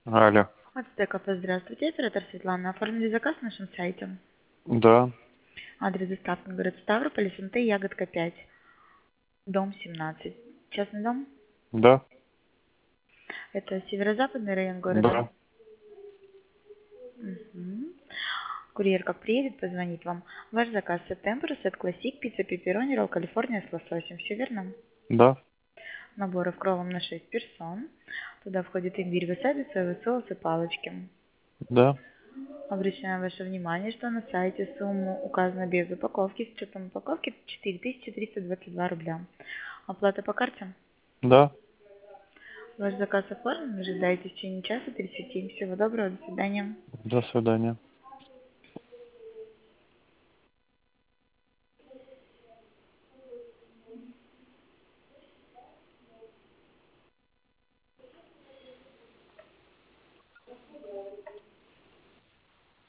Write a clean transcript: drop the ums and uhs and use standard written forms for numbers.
Алло. Ацтеков, здравствуйте. Оператор Светлана. Оформили заказ на нашем сайте. Да, Адрес доставки город Ставрополь, СМТ, Ягодка 5, дом 17. Частный дом? да, Это северо-западный район города. да. Мгм. Курьер как приедет, позвонит вам. Ваш заказ Септембр, сет классик, пицца пепперони, ролл Калифорния с лососем. Все верно? Да, Наборы в кровом на 6 персон. Туда входит имбирь, васаби, соевый соус и палочки. да. Обращаем ваше внимание, что на сайте сумма указана без упаковки. С учетом упаковки 4322 рубля. Оплата по карте? Да. Ваш заказ оформлен. Ожидайте в течение часа 37. Всего доброго. До свидания. До свидания.